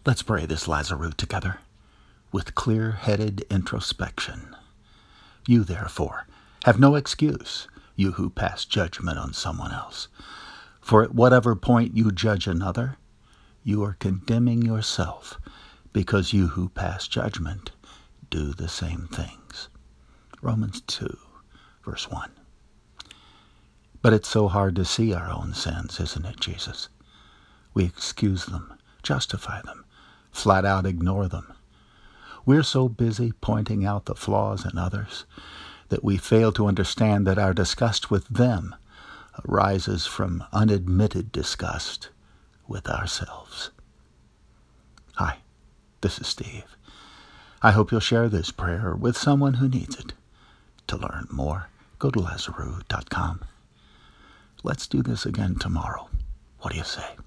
Let's pray this Lazarus together with clear-headed introspection. You, therefore, have no excuse, you who pass judgment on someone else. For at whatever point you judge another, you are condemning yourself, because you who pass judgment do the same things. Romans 2, verse 1. But it's so hard to see our own sins, isn't it, Jesus? We excuse them, justify them, flat out ignore them. We're so busy pointing out the flaws in others that we fail to understand that our disgust with them arises from unadmitted disgust with ourselves. Hi, this is Steve. I hope you'll share this prayer with someone who needs it. To learn more, go to Lazarus.com. Let's do this again tomorrow. What do you say?